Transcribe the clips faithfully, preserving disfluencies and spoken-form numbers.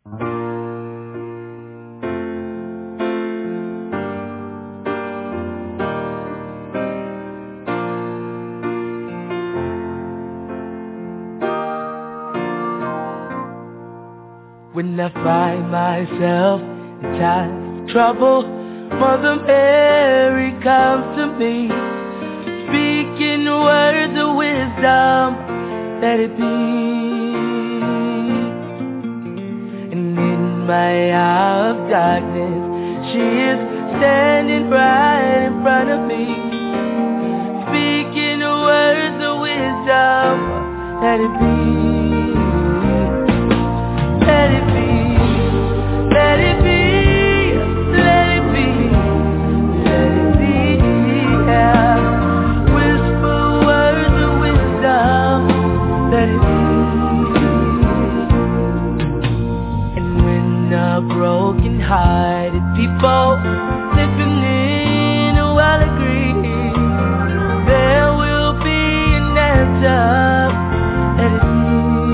When I find myself in times of trouble, Mother Mary comes to me, speaking words of wisdom, let it be. And in my hour of darkness, she is standing right in front of me, speaking words of wisdom, let it be. Let it be, let it be, let it be, let it be, yeah. Whisper words of wisdom, let it be. And when the broken-hearted people living in a world agree, there will be an answer, let it be.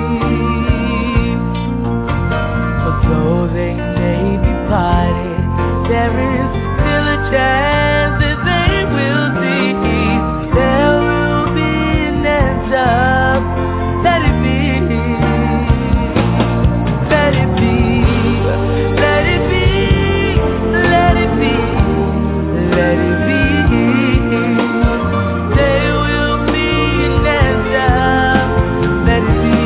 Though they may be parted, there is still a chance that they will see. There will be an answer. Let it be. Let it be. Let it be. Let it be. Let it be. There will be an answer. Let it be.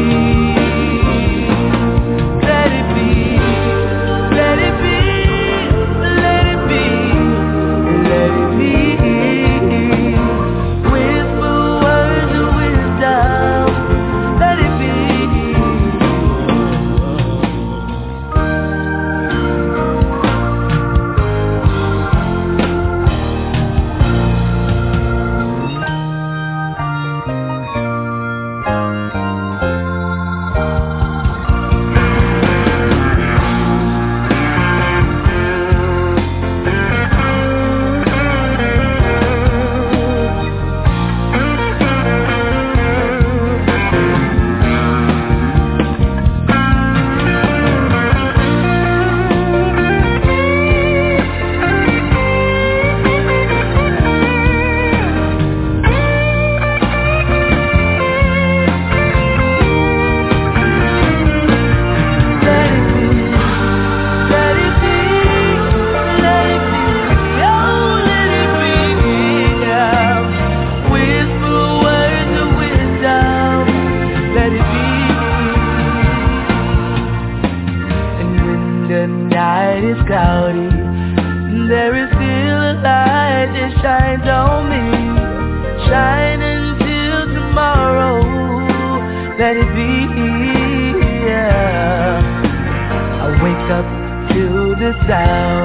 Sound